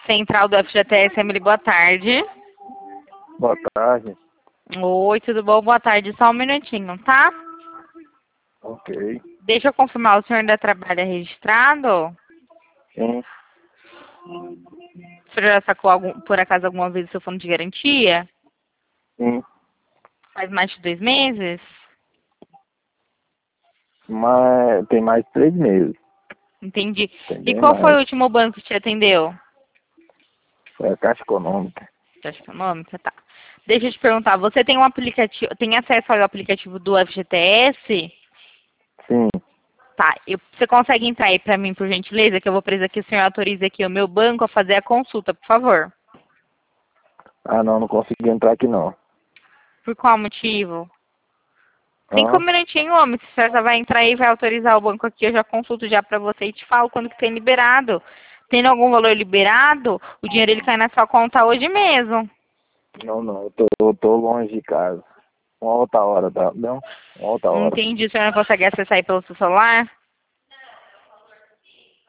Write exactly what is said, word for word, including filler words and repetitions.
Central do F G T S, Emily, boa tarde. Boa tarde. Oi, tudo bom? Boa tarde. Só um minutinho, tá? Ok. Deixa eu confirmar, o senhor ainda trabalha registrado? Sim. O senhor já sacou, algum, por acaso, alguma vez o seu fundo de garantia? Sim. Faz mais de dois meses? Mas tem mais de três meses. Entendi. Tem E bem qual foi o mais. último banco que te atendeu? Foi a Caixa Econômica. Caixa Econômica, tá. Deixa eu te perguntar, você tem um aplicativo, tem acesso ao aplicativo do F G T S? Sim. Tá, eu, você consegue entrar aí pra mim, por gentileza, que eu vou precisar que o senhor autorize aqui o meu banco a fazer a consulta, por favor. Ah, não, não consegui entrar aqui não. Por qual motivo? Cinco Ah, minutinhos, homem, se você já vai entrar aí e vai autorizar o banco aqui, eu já consulto já pra você e te falo quando que tem liberado. Tendo algum valor liberado, o dinheiro ele cai na sua conta hoje mesmo. não, não. Eu tô, eu tô longe de casa. Uma outra hora, tá? Não? Uma outra hora. Entendi, o senhor não consegue acessar aí pelo seu celular?